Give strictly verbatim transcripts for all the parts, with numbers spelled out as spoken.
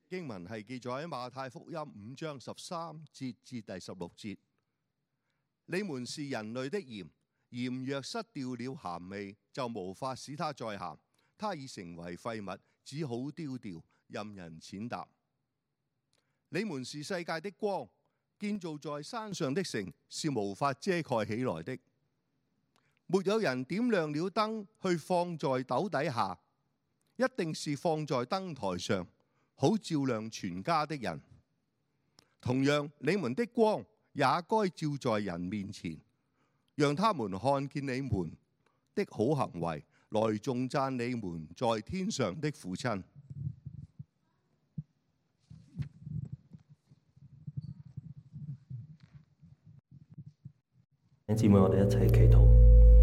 經文係記載喺馬太福音五章十三節至第十六節。你們是人類的鹽，鹽若失掉了鹹味，就無法使它再鹹，它已成為廢物，只好丟掉，任人踐踏。你們是世界的光，建造在山上的城是無法遮蓋起來的。沒有人點亮了燈去放在斗底下，一定是放在燈台上，好照亮全家的人。同樣，你們的光也該照在人面前，讓他們看見你們的好行為，來頌讚你們在天上的父親。 弟兄姊妹，我哋一齊祈禱。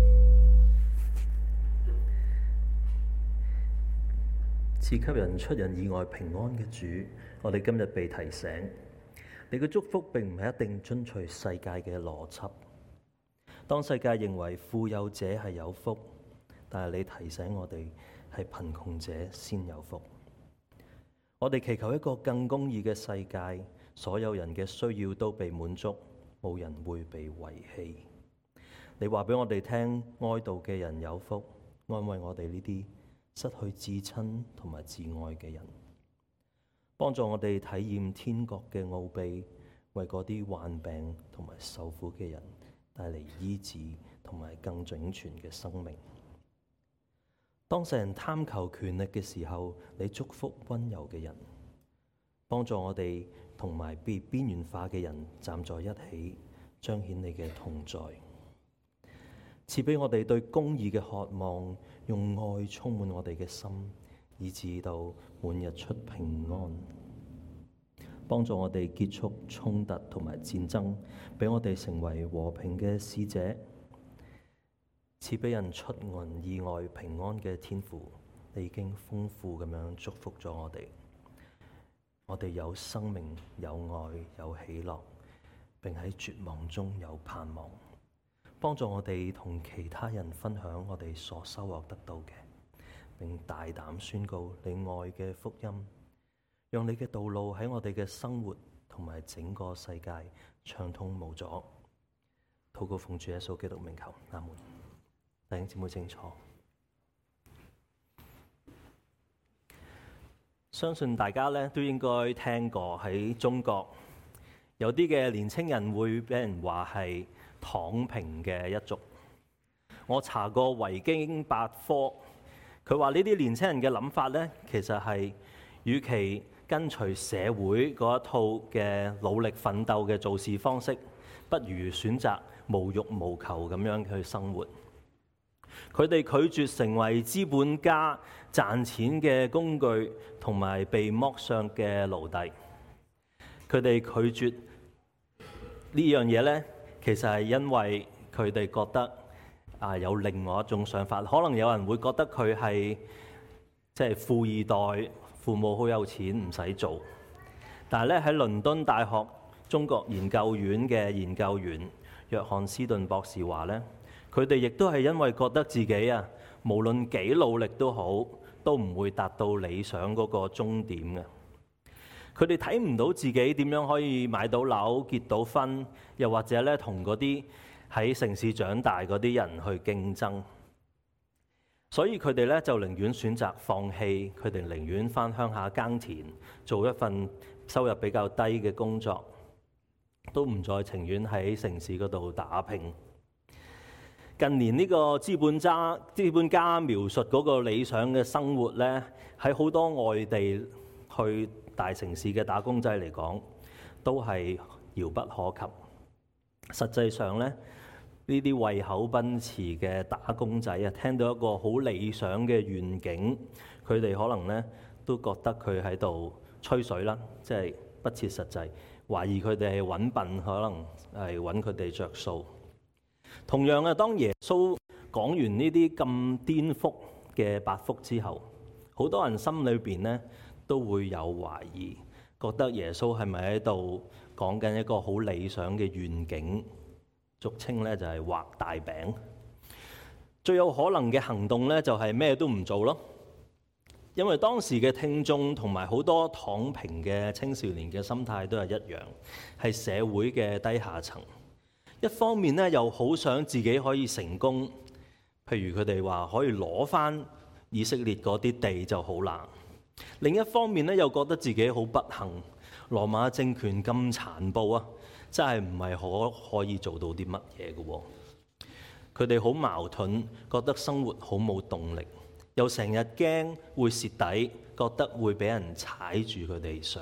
賜給人出人意外平安嘅主，我哋今日被提醒，你嘅祝福並唔係一定遵隨世界嘅邏輯。當世界認為富有者係有福，但係你提醒我哋係貧窮者先有福。我哋祈求一個更公義嘅世界，所有人嘅需要都被滿足，冇人會被遺棄。你話俾我哋聽，哀悼嘅人有福，安慰我哋呢啲失去至親同埋至愛嘅人，幫助我哋體驗天國嘅奧秘，為嗰啲患病同埋受苦嘅人帶嚟醫治同埋更整全嘅生命。當世人貪求權力嘅時候，你祝福溫柔嘅人，幫助我哋同埋被邊緣化嘅人站在一起，彰顯你嘅同在。賜俾我哋對公義嘅渴望，用愛充滿我哋嘅心，以致到滿日出平安。幫助我哋結束衝突同埋戰爭，俾我哋成為和平嘅使者。賜俾人出人意外平安嘅天父，你已經豐富咁樣祝福咗我哋。我哋有生命、有愛、有喜樂，並喺絕望中有盼望。幫助我哋同其他人分享我哋所收穫得到嘅，並大膽宣告你愛嘅福音，讓你嘅道路喺我哋嘅生活同埋整個世界暢通無阻。禱告奉主耶穌基督名求，阿門。弟兄姊妹清楚，相信大家咧都應該聽過喺中國有啲嘅年青人會俾人話係躺平嘅一族。我查過維基百科，佢話呢啲年輕人嘅諗法呢，其實係與其跟隨社會嗰一套嘅努力奮鬥嘅做事方式，不如選擇無欲無求咁樣去生活。佢哋拒絕成為資本家賺錢嘅工具，同埋被剝削嘅奴隸。佢哋拒絕呢樣嘢呢，其實係因為佢哋覺得啊有另外一種想法，可能有人會覺得佢係即係富二代，父母好有錢唔使做。但係咧喺倫敦大學中國研究院嘅研究員約翰斯頓博士話咧，佢哋亦都係因為覺得自己啊無論幾努力都好，都唔會達到理想嗰個終點嘅。佢哋睇唔到自己點樣可以買到樓、結到婚，又或者咧同嗰啲喺城市長大嗰啲人去競爭，所以佢哋咧就寧願選擇放棄，佢哋寧願返鄉下耕田，做一份收入比較低嘅工作，都唔再情願喺城市嗰度打拼。近年呢個資本家資本家描述嗰個理想嘅生活咧，喺好多外地去大城市嘅打工仔嚟講，都係遙不可及。實際上咧，呢啲為口奔馳嘅打工仔啊，聽到一個好理想嘅願景，佢哋可能咧都覺得佢喺度吹水啦，即係不切實際，懷疑佢哋係揾笨，可能係揾佢哋着數。同樣啊，當耶穌講完呢啲咁顛覆嘅八福之後，好多人心裏邊咧都會有懷疑，覺得耶穌係咪喺度講緊一個好理想嘅願景，俗稱咧就係畫大餅。最有可能嘅行動咧就係咩都唔做咯。 因為當時嘅聽眾同埋好多躺平嘅青少年嘅心態都係一樣，係社會嘅低下層。一方面咧，又好想自己可以成功，譬如佢哋話可以攞返以色列嗰啲地就好難。另一方面咧，又覺得自己好不幸，羅馬政權咁殘暴啊，真係唔係可可以做到啲乜嘢嘅喎。佢哋好矛盾，覺得生活好冇動力，又成日驚會蝕底，覺得會俾人踩住佢哋上。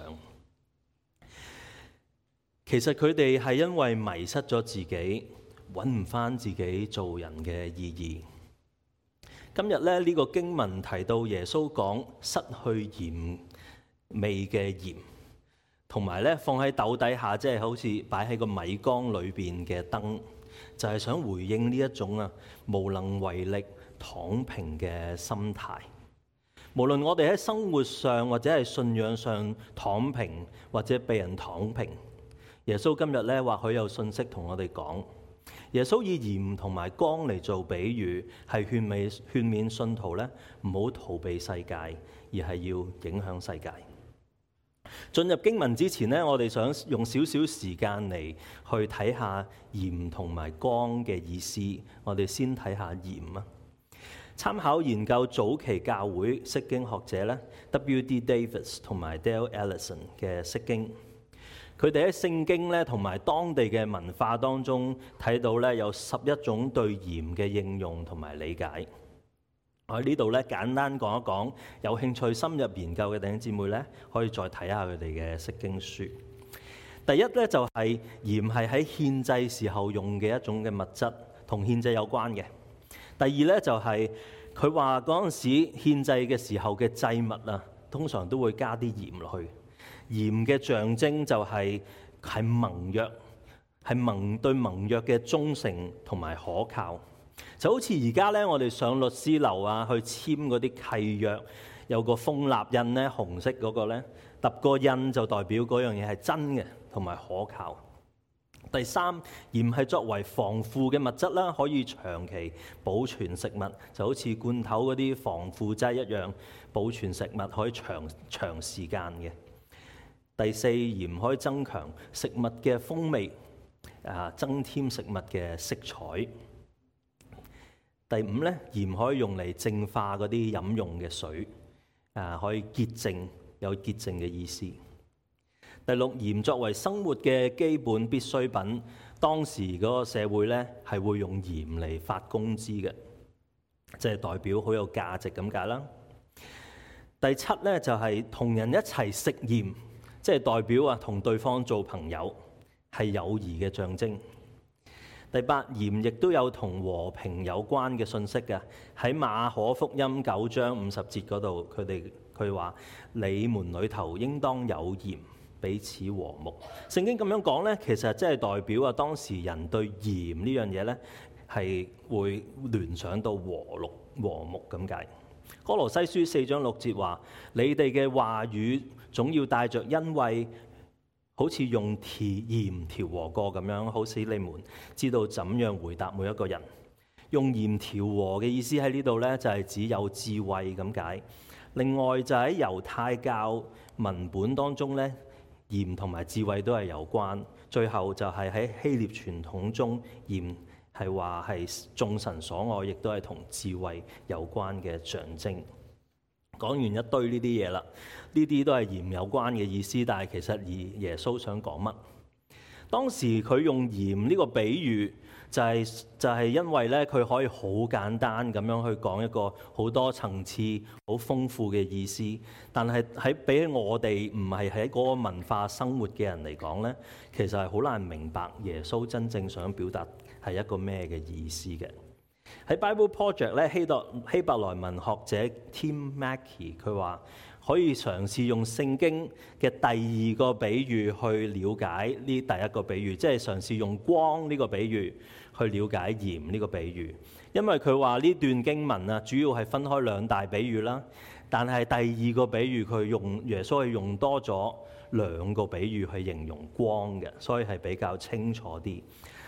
其實佢哋係因為迷失咗自己，揾唔返自己做人嘅意義。今日咧，呢個經文提到耶穌講失去鹽味嘅鹽，同埋咧放喺斗底下，即係好似擺喺個米缸裏邊嘅燈，就係想回應呢一種啊無能為力躺平嘅心態。無論我哋喺生活上或者係信仰上躺平，或者被人躺平，耶穌今日咧或許有信息同我哋講。耶穌以鹽同埋光嚟做比喻，係勸勉勸勉信徒咧唔好逃避世界，而係要影響世界。進入經文之前呢，我哋想用少少時間嚟去睇下鹽同埋光嘅意思。我哋先睇下鹽啊。參考研究早期教會釋經學者咧 W D Davis 同埋 Dale Allison 嘅釋經。佢哋喺聖經咧同埋當地嘅文化當中睇到咧有十一種對鹽嘅應用同埋理解。我喺呢度咧簡單講一講，有興趣深入研究嘅弟兄姊妹咧可以再睇下佢哋嘅釋經書。第一咧就係鹽係喺獻祭時候用嘅一種嘅物質，同獻祭有關嘅。第二咧就係佢話嗰陣時獻祭嘅時候嘅祭物啊，通常都會加啲鹽落去。鹽嘅象徵就係係盟約，係盟對盟約嘅忠誠同埋可靠。就好似而家咧，我哋上律師樓啊，去簽嗰啲契約，有個封立印咧，紅色嗰個咧，揼個印就代表嗰樣嘢係真嘅同埋可靠。第三，鹽係作為防腐嘅物質啦，可以長期保存食物，就好似罐頭嗰啲防腐劑一樣，保存食物可以長長時間嘅。第四，鹽可以增強食物嘅風味，啊，增添食物嘅色彩。第五咧，鹽可以用嚟淨化嗰啲飲用嘅水，啊，可以潔淨，有潔淨嘅意思。第六，鹽作為生活嘅基本必需品，當時嗰個社會咧係會用鹽嚟發工資嘅，即係代表好有價值咁解啦。第七咧就係同人一齊食鹽。即係代表啊，同對方做朋友係友誼嘅象徵。第八，鹽亦都有同和平有關嘅信息嘅。喺馬可福音九章五十節嗰度，佢哋佢話：你們裏頭應當有鹽，彼此和睦。聖經咁樣講咧，其實即係代表啊，當時人對鹽呢樣嘢咧係會聯想到和睦和睦咁解。歌羅西書四章六節話：你哋嘅話語總要帶着恩惠，好似用鹽調和過咁樣，好使你們知道怎樣回答每一個人。用鹽調和嘅意思喺呢度咧，就係指有智慧咁解。另外就喺猶太教文本當中咧，鹽同埋智慧都係有關。最後就係喺希臘傳統中，鹽係話係眾神所愛，亦都係同智慧有關嘅象徵。講完一堆呢啲嘢啦，呢啲都係鹽有關嘅意思，但係其實而耶穌想講乜？當時佢用鹽呢個比喻，就係就係因為咧，佢可以好簡單咁樣去講一個好多層次、好豐富嘅意思。但係喺比起我哋唔係喺嗰個文化生活嘅人嚟講咧，其實係好難明白耶穌真正想表達係一個咩嘅意思嘅。喺 Bible Project 咧，希伯希伯來文學者 Tim Mackie 佢話可以嘗試用聖經嘅第二個比喻去了解呢第一個比喻，即係嘗試用光呢個比喻去了解鹽呢個比喻。因為佢話呢段經文啊，主要係分開兩大比喻啦，但係第二個比喻佢用耶穌係用多咗兩個比喻去形容光嘅，所以係比較清楚啲。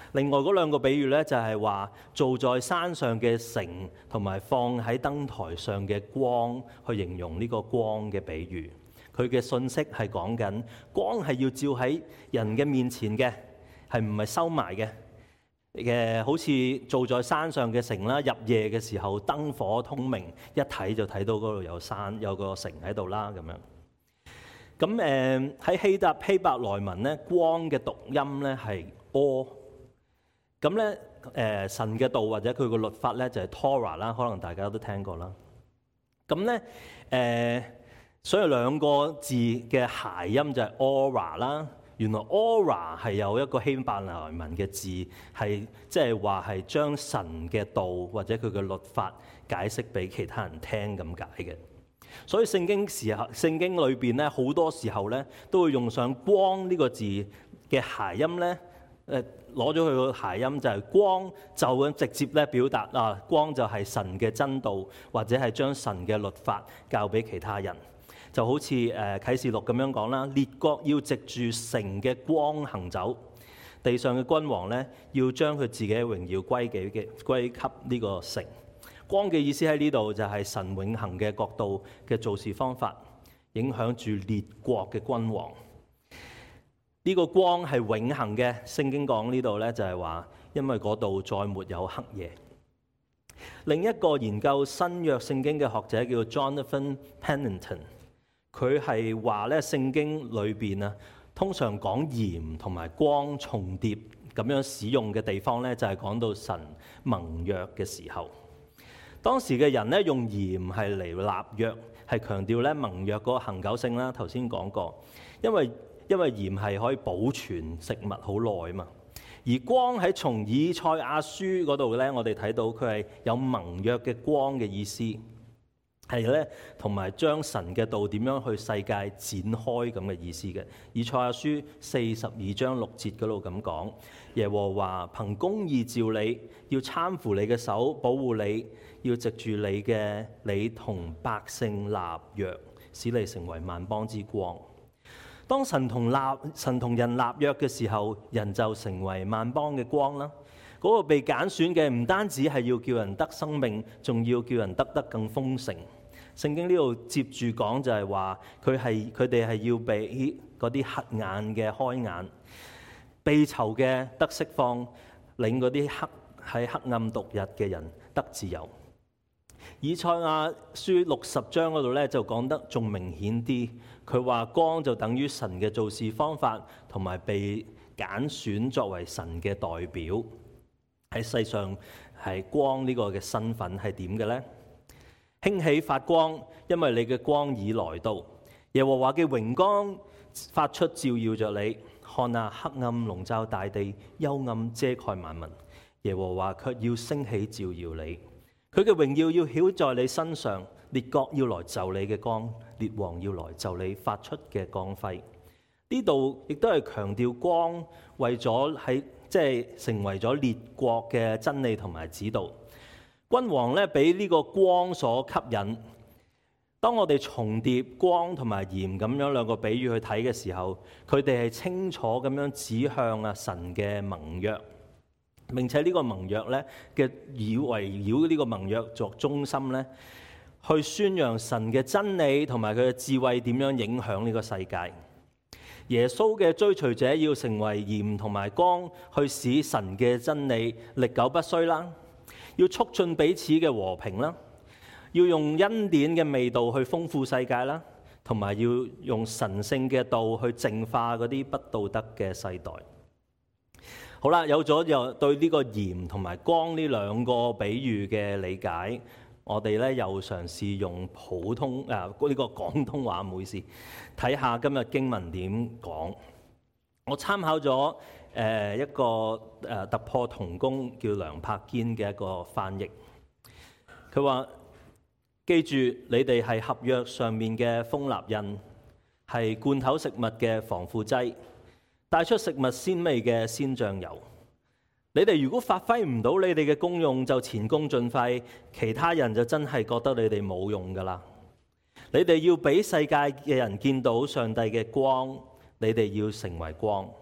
另外嗰兩個比喻咧，就係話做在山上嘅城，同埋放喺燈台上嘅光，去形容呢個光嘅比喻。佢嘅信息係講緊光係要照喺人嘅面前嘅，係唔係收埋嘅？嘅好似做在山上嘅城啦，入夜嘅時候燈火通明，一睇就睇到嗰度有山有個城喺度啦咁樣。咁誒喺希臘希伯來文咧，光嘅讀音咧係 or。咁咧誒神嘅道或者佢個律法咧就係 Torah 啦，可能大家都聽過啦。咁咧誒，所以兩個字嘅諧音就係 Ora 啦。原來 Ora 係有一個希伯來文嘅字，係即係話係將神嘅道或者佢嘅律法解釋俾其他人聽咁解嘅。所以聖經時候聖經裏邊咧好多時候咧都會用上光呢個字嘅諧音咧，誒攞咗佢個諧音就係光，就咁直接咧表達啊，光就係神嘅真道，或者係將神嘅律法教俾其他人。就好似誒啟示錄咁樣講啦，列國要藉住城嘅光行走，地上嘅君王咧要將佢自己嘅榮耀歸給嘅歸給呢個城。光嘅意思喺呢度就係神永恆嘅國度嘅做事方法，影響住列國嘅君王。呢個光係永恆嘅，聖經講呢度咧就係話，因為嗰度再沒有黑夜。另一個研究新約聖經嘅學者叫 Jonathan Pennington。佢係話咧，聖經裏邊啊，通常講鹽同埋光重疊咁樣使用嘅地方咧，就係講到神盟約嘅時候。當時嘅人咧用鹽係嚟立約，係強調咧盟約嗰個恆久性啦。頭先講過，因為因為鹽係可以保存食物好耐嘛。而光喺從以賽亞書嗰度咧，我哋睇到佢係有盟約嘅光嘅意思。係咧，同埋將神嘅道點樣去世界展開咁嘅意思嘅。以賽亞書四十二章六節嗰度咁講，耶和華憑公義召你，要攙扶你嘅手，保護你，要藉住你嘅你同百姓立約，使你成為萬邦之光。當神同立神同人立約嘅時候，人就成為萬邦嘅光啦。嗰、那個被揀選嘅唔單止係要叫人得生命，仲要叫人得得更豐盛。聖經呢度接住講就係話，佢係佢哋係要俾嗰啲黑眼嘅開眼，被囚嘅得釋放，令嗰啲黑喺黑暗度日嘅人得自由。以賽亞書六十章嗰度咧就講得仲明顯啲，佢話光就等於神嘅做事方法，同埋被揀選作為神嘅代表喺世上。係光呢個嘅身份係點嘅咧？興起發光，因為你嘅光已來到。耶和華嘅榮光發出照耀着你。看啊，黑暗籠罩大地，幽暗遮蓋萬民。耶和華卻要升起照耀你，佢嘅榮耀要曉在你身上。列國要來就你嘅光，列王要來就你發出嘅光輝。呢度亦都係強調光為咗喺即係成為咗列國嘅真理同埋指導。君王咧俾呢個光所吸引。當我哋重疊光同埋鹽咁樣兩個比喻去睇嘅時候，佢哋係清楚咁樣指向啊神嘅盟約，並且呢個盟約咧嘅以圍繞呢個盟約作中心咧，去宣揚神嘅真理同埋佢嘅智慧點樣影響呢個世界。耶穌嘅追隨者要成為鹽同埋光，去使神嘅真理歷久不衰啦。要促進彼此嘅和平啦，要用恩典嘅味道去豐富世界啦，同埋要用神聖嘅道去淨化嗰啲不道德嘅世代。好啦，有咗又對呢個鹽同埋光呢兩個比喻嘅理解，我哋咧又嘗試用普通誒呢、啊呢個廣東話，唔好意思，睇下今日經文點講。我參考咗誒一個誒突破同工叫梁柏堅嘅一個翻譯，佢話：記住你哋係合約上面嘅封立印，係罐頭食物嘅防腐劑，帶出食物鮮味嘅鮮醬油。你哋如果發揮唔到你哋嘅功用，就前功盡廢，其他人就真係覺得你哋冇用㗎啦。你哋要俾世界嘅人見到上帝嘅光。你哋要成為光，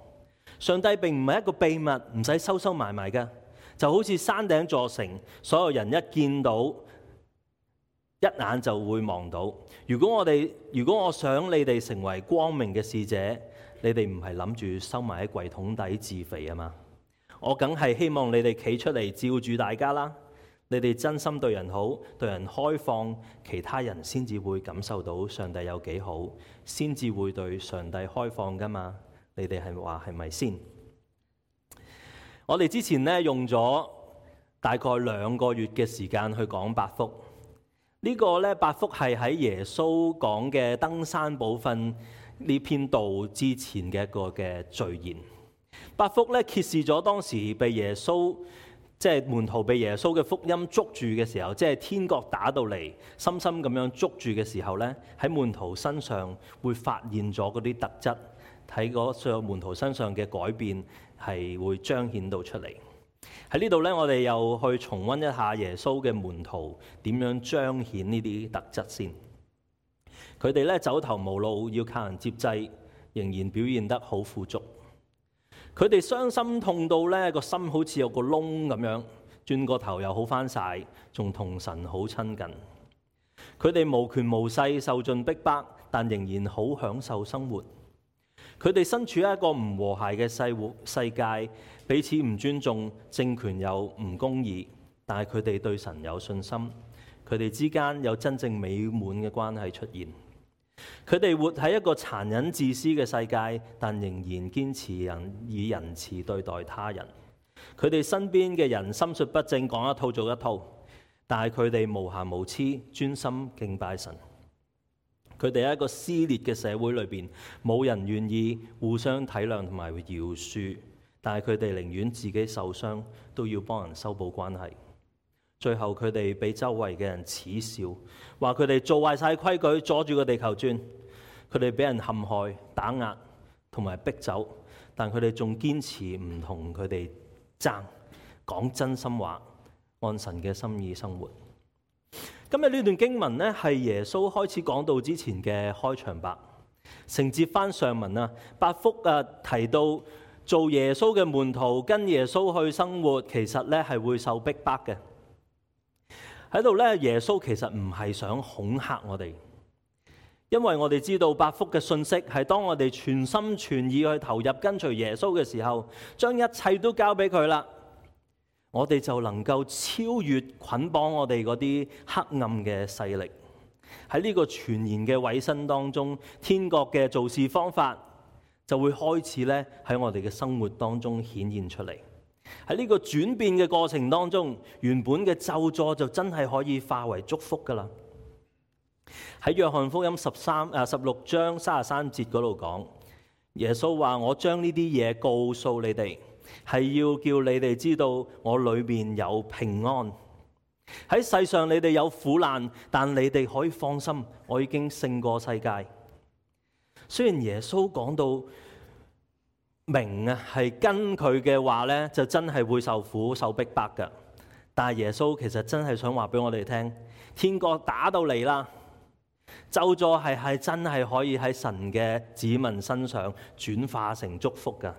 上帝並唔係一個秘密，唔使收收埋埋嘅，就好似山頂座城，所有人一見到一眼就會望到。如果我哋，如果我想你哋成為光明嘅使者，你哋唔係諗住收埋喺櫃桶底自肥啊嘛？我梗係希望你哋企出嚟照住大家啦。你哋真心對人好，對人開放，其他人先至會感受到上帝有幾好，先至會對上帝開放噶嘛？你哋係話係咪先？我哋之前咧用咗大概兩個月嘅時間去講八福。呢個咧八福係喺耶穌講嘅登山寶訓呢篇道之前嘅一個嘅序言。八福咧揭示咗當時被耶穌即係門徒被耶穌嘅福音捉住嘅時候，即係天國打到嚟，深深咁樣捉住嘅時候咧，喺門徒身上會發現咗嗰啲特質，喺嗰上門徒身上嘅改變係會彰顯到出嚟。喺呢度咧，我哋又去重溫一下耶穌嘅門徒點樣彰顯呢啲特質先。佢哋咧走投無路，要靠人接濟，仍然表現得好富足。佢哋傷心痛到咧個心好似有個窿咁樣，轉個頭又好返晒，仲同神好親近。佢哋無權無勢，受盡逼迫，但仍然好享受生活。佢哋身處一個唔和諧嘅世活世界，彼此唔尊重，政權又唔公義，但係佢哋對神有信心，佢哋之間有真正美滿嘅關係出現。佢哋活喺一個殘忍自私嘅世界，但仍然堅持人以仁慈對待他人。佢哋身邊嘅人心術不正，講一套做一套，但係佢哋無瑕無疵，專心敬拜神。佢哋喺一個撕裂嘅社會裏邊，冇人願意互相體諒同埋饒恕，但係佢哋寧願自己受傷，都要幫人修補關係。最後佢哋俾周圍嘅人恥笑，話佢哋做壞晒規矩，阻住個地球轉。佢哋俾人陷害、打壓同埋逼走，但佢哋仲堅持唔同佢哋爭，講真心話，按神嘅心意生活。今日呢段經文呢，係耶穌開始講道之前嘅開場白，承接翻上文啊。八福啊提到做耶穌嘅門徒，跟耶穌去生活，其實咧係會受逼迫嘅。喺度咧，耶穌其實唔係想恐嚇我哋，因為我哋知道八福嘅信息係當我哋全心全意去投入跟隨耶穌嘅時候，將一切都交俾佢啦，我哋就能夠超越捆綁我哋嗰啲黑暗嘅勢力。喺呢個全然嘅委身當中，天國嘅做事方法就會開始咧喺我哋嘅生活當中顯現出嚟。喺呢個轉變嘅過程當中，原本嘅咒詛就真係可以化為祝福噶啦。喺約翰福音十三啊十六章三十三節嗰度講，耶穌話：我將呢啲嘢告訴你哋，係要叫你哋知道我裏面有平安。喺世上你哋有苦難，但你哋可以放心，我已經勝過世界。雖然耶穌講到明啊，係跟佢嘅話咧，就真係會受苦受逼迫㗎。但係耶穌其實真係想話俾我哋聽，天國打到嚟啦，咒詛係係真係可以喺神嘅子民身上轉化成祝福㗎。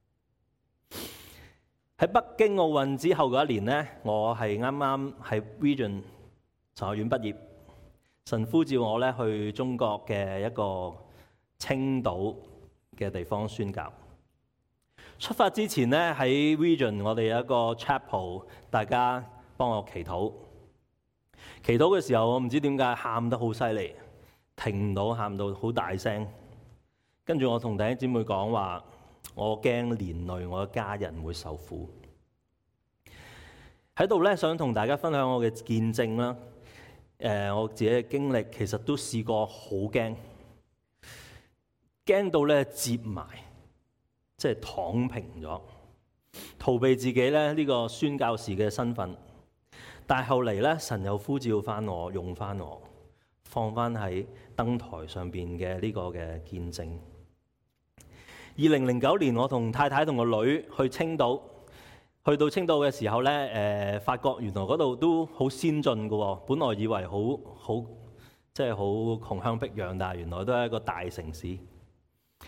喺北京奧運之後嗰一年呢，我係啱啱喺 Regent 神學院畢業，神呼召我咧去中國嘅一個青島嘅地方宣教。出發之前咧，喺 Regent 我哋有一個 chapel， 大家幫我祈禱。祈禱嘅時候，我唔知點解喊得好犀利，停唔到，喊到好大聲。跟住我同弟兄姊妹講話，我驚連累我嘅家人會受苦。喺度咧，想同大家分享我嘅見證啦。誒，我自己嘅經歷其實都試過好驚，驚到咧接埋。即係躺平咗，逃避自己咧呢個宣教士嘅身份。但係後嚟咧，神又呼召翻我，用翻我，放翻喺燈台上邊嘅呢個嘅見證。二零零九年，我同太太同個女去青島，去到青島嘅時候咧，誒發覺原來嗰度都好先進㗎喎。本來以為好好即係好窮鄉僻壤，但係原來都係一個大城市。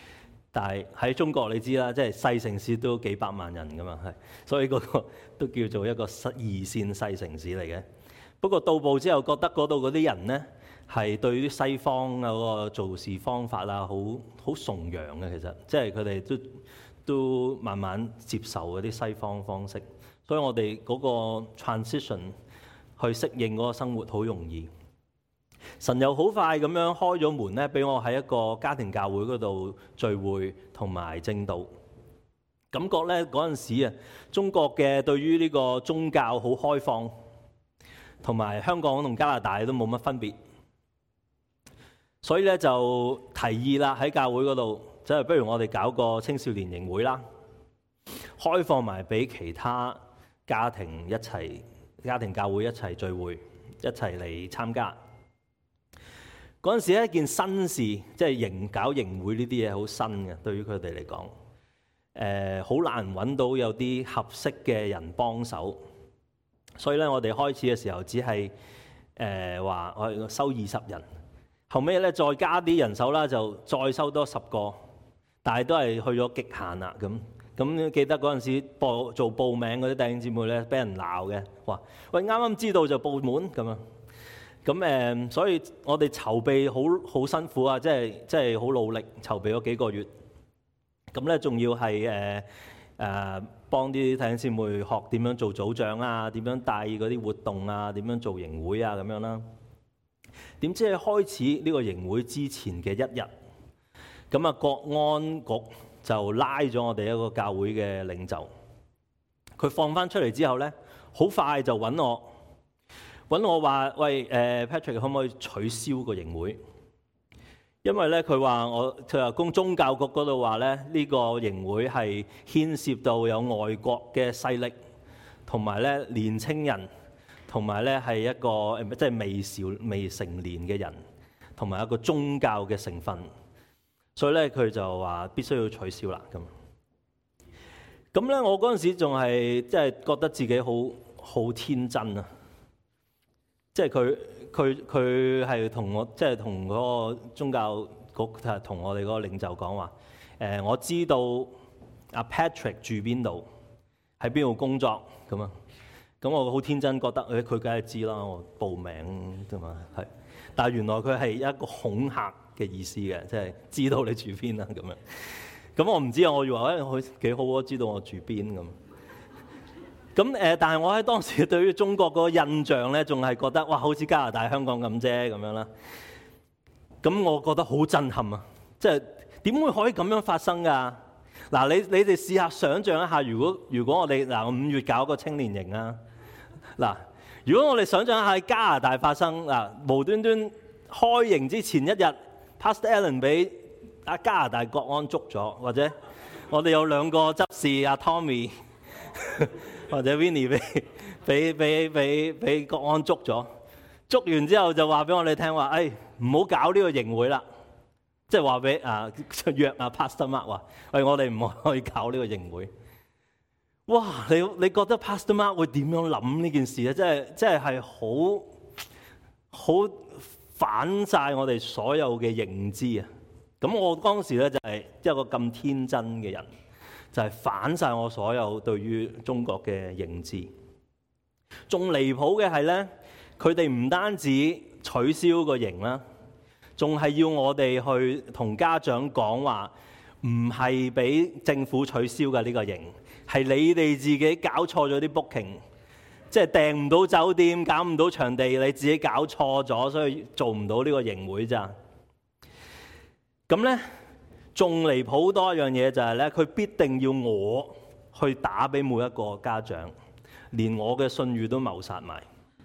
但係喺中國你知啦，即係細城市都幾百萬人噶嘛，係，所以嗰個都叫做一個二線細城市嚟嘅。不過到埗之後，覺得嗰度嗰啲人咧係對於西方嗰個做事方法啊，好好崇洋嘅。其實即係佢哋都都慢慢接受嗰啲西方方式，所以我哋嗰個 transition 去適應嗰個生活好容易。神又好快咁樣開咗門咧，俾我喺一個家庭教會嗰度聚會同埋證道。感覺咧嗰陣時啊，中國嘅對於呢個宗教好開放，同埋香港同加拿大都冇乜分別，所以咧就提議啦喺教會嗰度，即係不如我哋搞個青少年營會啦，開放埋俾其他家庭一齊、家庭教會一齊聚會，一齊嚟參加。嗰陣時係一件新事，即係營搞營會呢啲嘢好新嘅，對於佢哋嚟講，誒好難揾到有啲合適嘅人幫手，所以咧我哋開始嘅時候只係誒話我收二十人，後尾咧再加啲人手啦，就再收多十個，但係都係去咗極限啦咁。咁記得嗰陣時報做報名嗰啲弟兄姊妹咧，俾人鬧嘅，話喂啱啱知道就報滿咁啊！咁誒，所以我哋籌備好好辛苦啊，即係即係好努力籌備咗幾個月。咁咧，仲要係誒誒幫啲弟兄姊妹學點樣做組長啊，點樣帶嗰啲活動啊，點樣做營會啊咁樣啦。點知喺開始呢個營會之前嘅一日，咁啊國安局就拉咗我哋一個教會嘅領袖。佢放翻出嚟之後咧，好快就揾我。揾我話：喂，誒 Patrick 可唔可以取消個營會？因為咧，佢話我佢話公宗教局嗰度話咧，呢個營會係牽涉到有外國嘅勢力，同埋咧年青人，同埋咧係一個即係未少未成年嘅人，同埋一個宗教嘅成分。所以咧，佢就話必須要取消啦。咁咁咧，我嗰陣時仲係即係覺得自己好好天真啊！即係佢佢佢係同我即係同嗰個宗教局同我哋嗰個領袖講話，誒、呃、我知道阿 Patrick 住邊度，喺邊度工作咁啊，咁我好天真覺得誒佢梗係知啦，我報名啫嘛係，但係原來佢係一個恐嚇嘅意思嘅，即係知道你住邊啦咁樣，咁我唔知啊，我以為誒佢幾好啊，知道我住邊咁。咁誒，但係我喺當時對於中國嗰個印象咧，仲係覺得哇，好似加拿大、香港咁啫咁樣啦。咁我覺得好震撼啊！即係點會可以咁樣發生㗎？嗱，你你哋試下想像一下，如果如果我哋嗱五月搞個青年營啊，嗱，如果我哋想像一下喺加拿大發生嗱，無端端開營之前一日 ，Pastor Allen 俾啊加拿大國安捉咗，或者我哋有兩個執事阿 Tommy。或者 Winnie 俾俾俾俾俾國安捉咗，捉完之後就話俾我哋聽話，誒唔好搞呢個營會啦，即係話俾啊約啊 Pastor Mark 話，喂我哋唔可以搞呢個營會。哇！你你覺得 Pastor Mark 會點樣諗呢件事咧？即係即係係好好反晒我哋所有嘅認知啊！咁我當時咧就係一個咁天真嘅人。就係反晒我所有對於中國嘅認知，仲離譜嘅係咧，佢哋唔單止取消個營啦，仲係要我哋去同家長講話，唔係俾政府取消嘅呢個營，係你哋自己搞錯咗啲 booking，即係訂唔到酒店，搞唔到場地，你自己搞錯咗，所以做唔到呢個營會咋。咁咧？仲離譜多一樣嘢就係咧，佢必定要我去打俾每一個家長，連我嘅信譽都謀殺埋。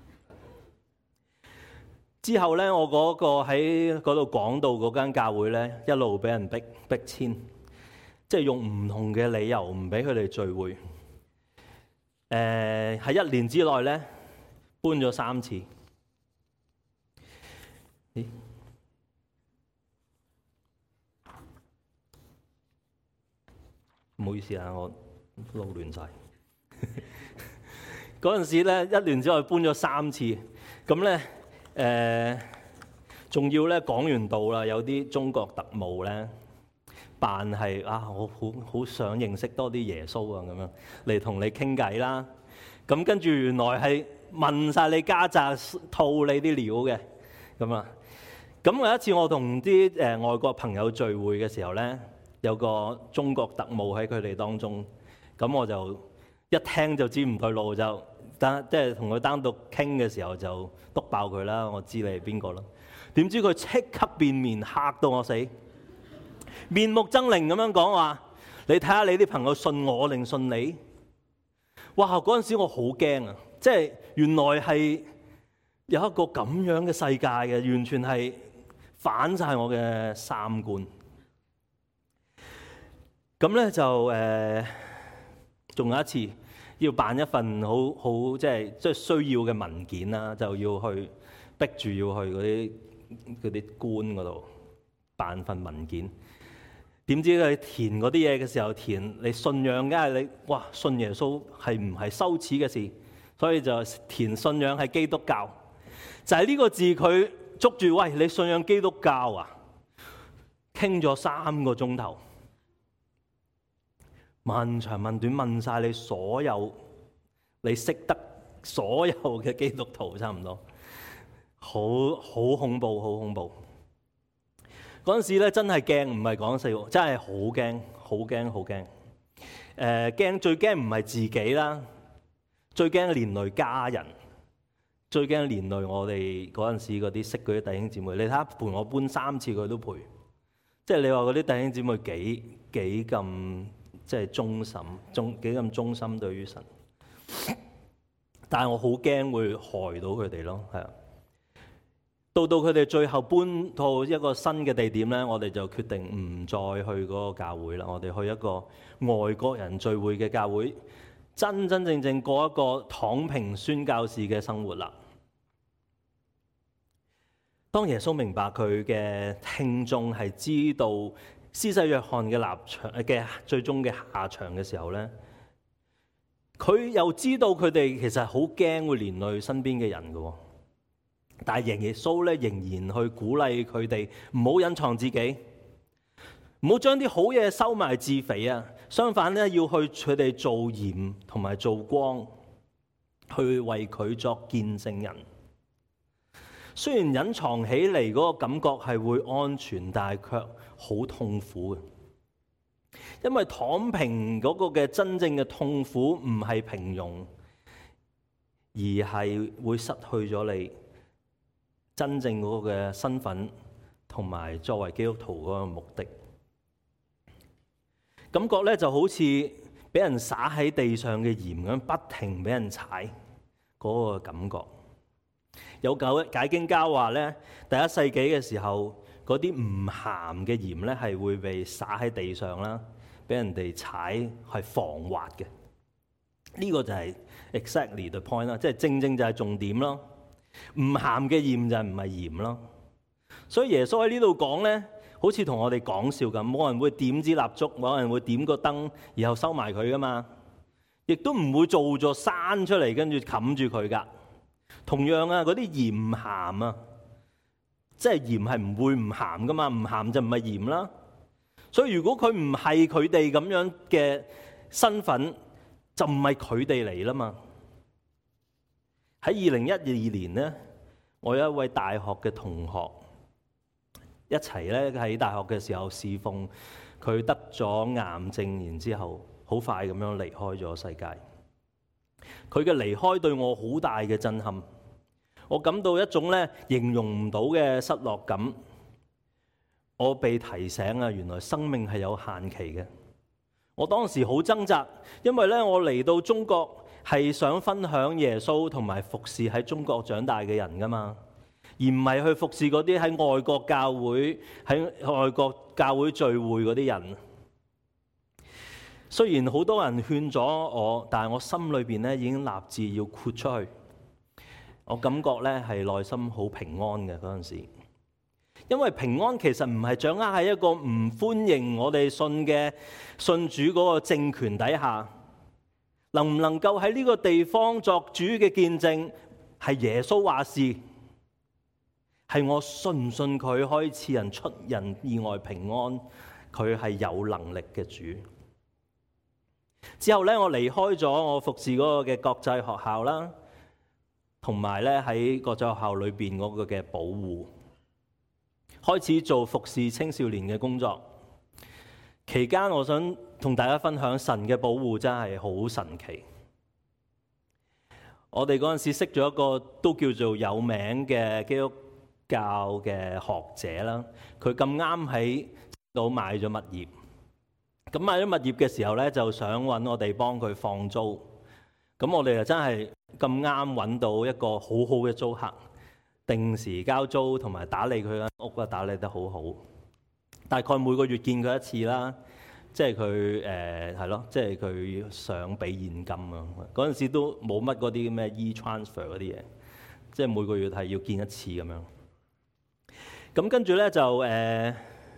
之後咧，我嗰個喺嗰度講道嗰間教會咧，一路俾人逼逼遷，即係用唔同嘅理由唔俾佢哋聚會。誒、呃，喺一年之內咧，搬咗三次。咦？唔好意思啊，我撈亂晒。嗰陣時咧，一年之內搬咗三次，咁咧誒，仲、呃、要咧講完道啦，有啲中國特務咧扮係啊，我好好想認識多啲耶穌啊，咁樣嚟同你傾偈啦。咁跟住原來係問晒你家宅，套你啲料嘅咁啊。咁有一次我同啲誒外國朋友聚會嘅時候咧，有個中國特務喺佢哋當中，咁我就一聽就知唔對路，就單即係同佢單獨傾嘅時候就篤爆佢啦，我知你係邊個啦。點知佢即刻變面，嚇到我死，面目猙獰咁樣講話：你睇下你啲朋友信我定信你？哇！嗰陣時我好驚啊，即係原來係有一個咁樣嘅世界嘅，完全係反晒我嘅三觀。咁咧就誒，仲、呃、有一次要辦一份好好即係即係需要嘅文件啦，就要去逼住要去嗰啲嗰啲官嗰度辦份文件。點知佢填嗰啲嘢嘅時候，填你信仰，梗係你哇信耶穌係唔係羞恥嘅事，所以就填信仰係基督教。就係、是、呢個字佢捉住，喂，你信仰基督教啊？傾咗三個鐘頭。問長問短問晒你所有你識得所有嘅基督徒，差唔多，好好恐怖，好恐怖。嗰陣時咧真係驚，唔係講笑，真係好驚，好驚，好驚。誒驚最驚唔係自己啦，最驚連累家人，最驚連累我哋嗰陣時嗰啲識嗰啲弟兄姊妹。你睇下陪我搬三次佢都陪，即係你話嗰啲弟兄姊妹幾幾咁。即係忠心，忠幾咁忠心對於神，但係我好驚會害到佢哋咯，係啊。到到佢哋最後搬到一個新嘅地點咧，我哋就決定唔再去嗰個教會啦。我哋去一個外國人聚會嘅教會，真真正正過一個躺平宣教士嘅生活啦。當耶穌明白佢嘅聽眾係知道施洗約翰嘅立場嘅最終嘅下場嘅時候咧，佢又知道佢哋其實好驚會連累身邊嘅人嘅，但係耶穌咧仍然去鼓勵佢哋唔好隱藏自己，唔好將啲好嘢收埋自肥啊！相反咧，要去佢哋做鹽同埋做光，去為佢作見證人。雖然隱藏起嚟嗰個感覺係會安全，但係卻好痛苦嘅。因為躺平嗰個嘅真正嘅痛苦唔係平庸，而係會失去咗你真正嗰個嘅身份同埋作為基督徒嗰個目的。感覺咧就好似俾人灑喺地上嘅鹽咁，不停俾人踩嗰個感覺。有解解經家話咧，第一世紀嘅時候，嗰啲唔鹹嘅鹽咧係會被灑喺地上啦，俾人哋踩係防滑嘅。呢、這個就係 exactly the point 啦，即係正正就係重點咯。唔鹹嘅鹽就唔係鹽咯。所以耶穌喺呢度講咧，好似同我哋講笑咁，冇人會點支蠟燭，冇人會點個燈，然後收埋佢噶嘛，亦都唔會做座山出嚟跟住冚住佢噶。同樣啊，嗰啲鹽唔鹹啊，即係鹽係唔會唔鹹噶嘛，唔鹹就唔係鹽啦。所以如果佢唔係佢哋咁樣嘅身份，就唔係佢哋嚟啦嘛。喺二零一二年咧，我有一位大學嘅同學一齊咧喺大學嘅時候侍奉，佢得咗癌症，然之後好快咁樣離開咗世界。佢嘅離開對我好大嘅震撼，我感到一種咧形容唔到嘅失落感。我被提醒啊，原來生命係有限期嘅。我當時好掙扎，因為咧我嚟到中國係想分享耶穌同埋服侍喺中國長大嘅人噶嘛，而唔係去服侍嗰啲喺外國教會喺外國教會聚會嗰啲人。雖然好多人勸咗我，但係我心裏邊咧已經立志要豁出去。我感覺咧係內心好平安嘅嗰陣時，因為平安其實唔係掌握喺一個唔歡迎我哋信嘅信主嗰個政權底下，能唔能夠喺呢個地方作主嘅見證，係耶穌話事，係我信唔信佢可以賜人出人意外平安。 佢係有能力嘅主。之後咧，我離開咗我服侍嗰個嘅國際學校啦，同埋咧喺國際學校裏邊嗰個嘅保護，開始做服侍青少年嘅工作。期間，我想同大家分享神嘅保護真係好神奇。我哋嗰陣時識咗一個都叫做有名嘅基督教嘅學者啦，佢咁啱喺度買咗物業。咁買咗物業嘅時候咧，就想揾我哋幫佢放租。咁我哋就真係咁啱揾到一個好好嘅租客，定時交租同埋打理佢間屋啊，打理得好好。大概每個月見佢一次啦，即係佢誒係咯，即係佢想俾現金啊。嗰陣時都冇乜嗰啲咩 e-transfer 嗰啲嘢，即係每個月係要見一次咁樣。咁跟住咧就誒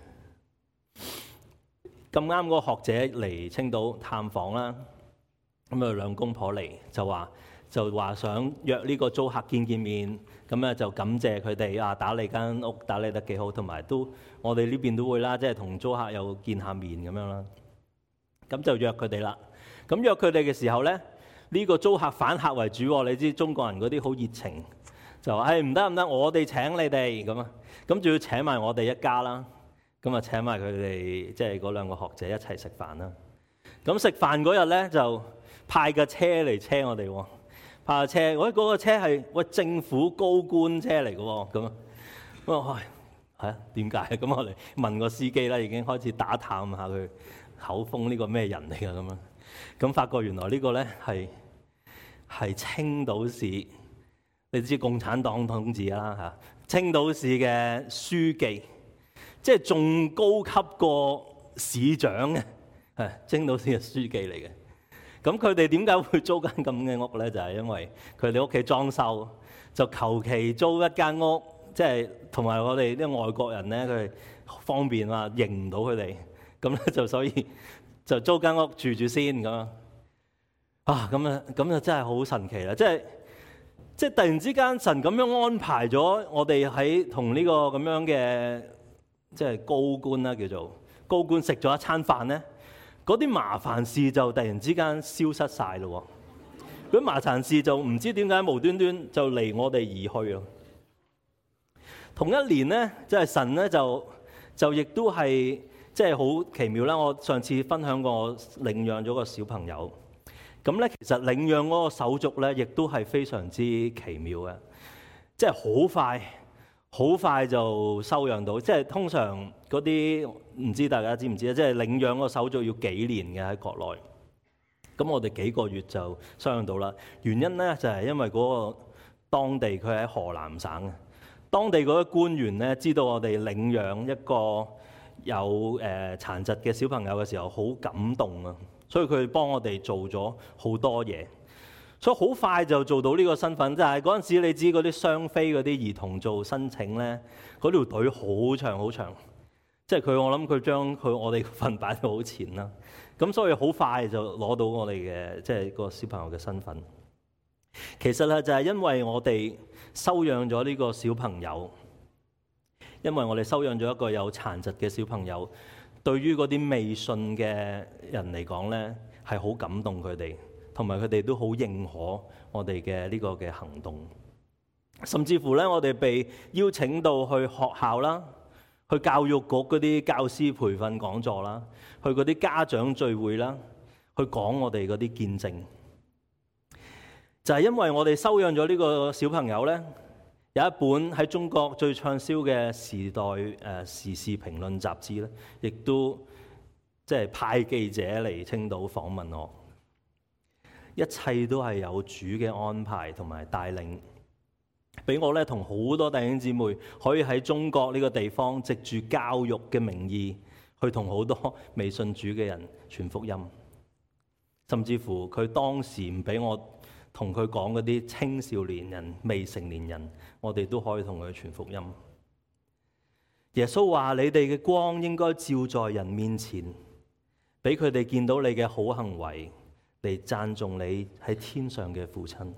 咁啱嗰個學者嚟青島探訪啦，咁啊兩公婆嚟就話就話想約呢個租客見見面，咁咧就感謝佢哋啊打理間屋打理得幾好，同埋都我哋呢邊都會啦，即係同租客又見下面咁樣啦。咁就約佢哋啦。咁約佢哋嘅時候咧，呢個租客反客為主喎。你知中國人嗰啲好熱情，就話誒唔得唔得，我哋請你哋咁啊，咁仲要請埋我哋一家啦。咁啊請埋佢哋，即係嗰兩個學者一齊食飯啦。咁食飯嗰日咧就派架車嚟車我哋喎，派架車，喂嗰個車係喂政府高官車嚟嘅喎，咁啊，咁啊係啊點解？咁我哋問個司機啦，已經開始打探下佢口風呢個咩人嚟㗎咁啊，咁發覺原來呢個咧係係青島市，你知共產黨統治啦嚇，青島市嘅書記。即係仲高級過市長嘅，係青島市嘅書記嚟嘅。咁佢哋點解會租間咁嘅屋咧？就係因為佢哋屋企裝修，就求其租一間屋，即係同埋我哋啲外國人咧，佢哋方便啊，認唔到佢哋，咁咧就所以就租間屋住住先咁啊。啊，咁啊，咁就真係好神奇啦！即係即係突然之間，神咁樣安排咗我哋喺同呢個咁樣嘅。即係高官啦，叫做高官食咗一餐飯咧，嗰啲麻煩事就突然之間消失晒咯。嗰啲麻煩事就唔知點解無端端就離我哋而去咯。同一年咧，即係神咧就就亦都係即係好奇妙啦。我上次分享過我領養咗個小朋友，咁咧其實領養嗰個手續咧，亦都係非常之奇妙嘅，即係好快。好快就收養到，即係通常嗰啲唔知大家知唔知啊？即係領養個手續要幾年嘅喺國內，咁我哋幾個月就收養到啦。原因咧就係因為嗰個當地佢喺河南省嘅，當地嗰啲官員咧知道我哋領養一個有誒殘疾嘅小朋友嘅時候，好感動啊，所以佢幫我哋做咗好多嘢。所以好快就做到呢個身份，即係嗰陣時你知嗰啲雙非嗰啲兒童做申請咧，嗰條隊好長好長，即係佢我諗佢將佢我哋份擺到好前啦，咁所以好快就攞到我哋嘅即係個小朋友嘅身份。其實咧就係因為我哋收養咗呢個小朋友，因為我哋收養咗一個有殘疾嘅小朋友，對於嗰啲未信嘅人嚟講咧係好感動佢哋。同埋佢哋都好認可我哋嘅呢個嘅行動，甚至乎咧，我哋被邀請到去學校啦，去教育局嗰啲教師培訓講座啦，去嗰啲家長聚會啦，去講我哋嗰啲見證。就係因為我哋收養咗呢個小朋友咧，有一本喺中國最暢銷嘅時代誒時事評論雜誌咧，亦都即係派記者嚟青島訪問我。一切都係有主嘅安排同埋帶領，俾我咧同好多弟兄姊妹可以喺中國呢個地方藉住教育嘅名義，去同好多未信主嘅人傳福音。甚至乎佢當時唔俾我同佢講嗰啲青少年人、未成年人，我哋都可以同佢傳福音。耶穌話：你哋嘅光應該照在人面前，俾佢哋見到你嘅好行為，嚟讚頌你喺天上嘅父親。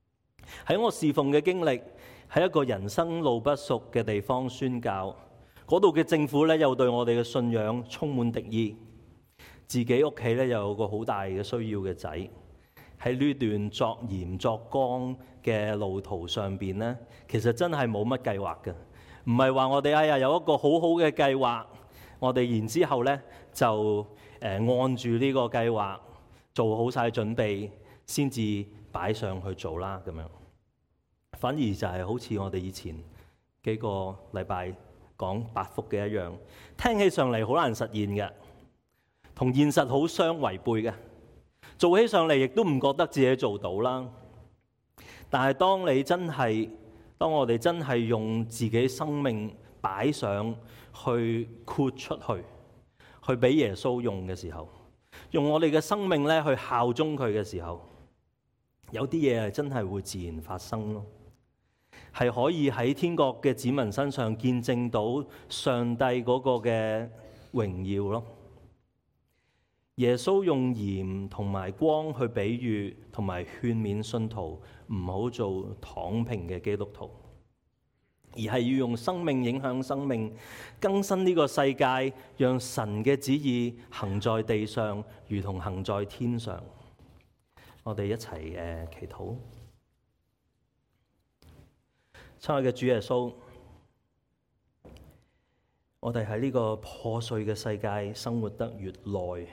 喺我侍奉嘅經歷，喺一個人生路不熟嘅地方宣教， 嗰度嘅政府咧又對我哋嘅信仰充滿敵意，自己屋企咧又有個好大嘅需要嘅仔，喺呢段作鹽作光嘅路途上邊咧，其實真係冇乜計劃嘅，唔係話我哋哎呀有一個好好嘅計劃，我哋然之後咧就誒按住呢個計劃做好晒準備先至擺上去做啦咁樣，反而就係好似我哋以前幾個禮拜講八福嘅一樣，聽起上嚟好難實現嘅，同現實好相違背嘅，做起上嚟亦都唔覺得自己做到啦。但係當你真係，當我哋真係用自己生命擺上去豁出去，去俾耶穌用嘅時候，用我哋嘅生命咧去效忠佢嘅時候，有啲嘢係真係會自然發生咯，係可以喺天國嘅子民身上見證到上帝嗰個嘅榮耀咯。耶穌用鹽同埋光去比喻同埋勸勉信徒唔好做躺平嘅基督徒，而係要用生命影響生命，更新呢個世界，讓神嘅旨意行在地上，如同行在天上。我哋一齊誒、呃、祈禱。親愛嘅主耶穌，我哋喺呢個破碎嘅世界生活得越耐，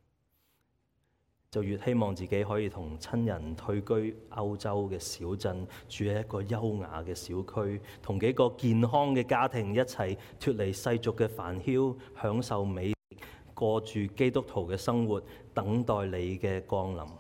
就越希望自己可以同親人退居歐洲嘅小鎮，住喺一個優雅嘅小區，同幾個健康嘅家庭一齊脫離世俗嘅煩囂，享受美，過住基督徒嘅生活，等待你嘅降臨。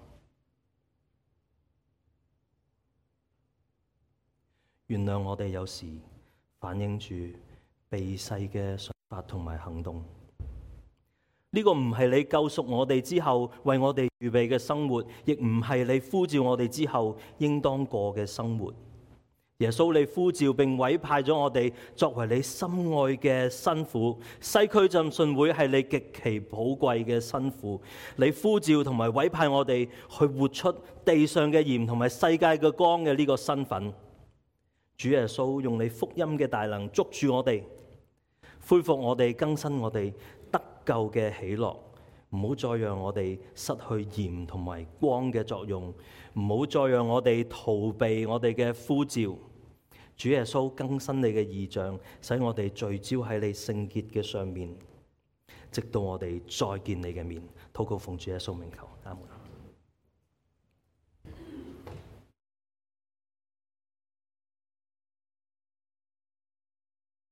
原諒我哋有時反映住避世嘅想法同埋行動。呢個唔係你救贖我哋之後為我哋預備嘅生活，亦唔係你呼召我哋之後應當過嘅生活。耶穌，你呼召並委派咗我哋作為你心愛嘅新婦，西區浸信會係你極其寶貴嘅新婦。你呼召同埋委派我哋去活出地上嘅鹽同埋世界嘅光嘅呢個身份。主耶穌，用你福音嘅大能捉住我哋，恢復我哋，更新我哋得救嘅喜樂，唔好再讓我哋失去鹽同埋光嘅作用，唔好再讓我哋逃避我哋嘅呼召。主耶穌，更新你嘅異象，使我哋聚焦喺你聖潔嘅上面，直到我哋再見你嘅面。禱告奉主耶穌名求，阿門。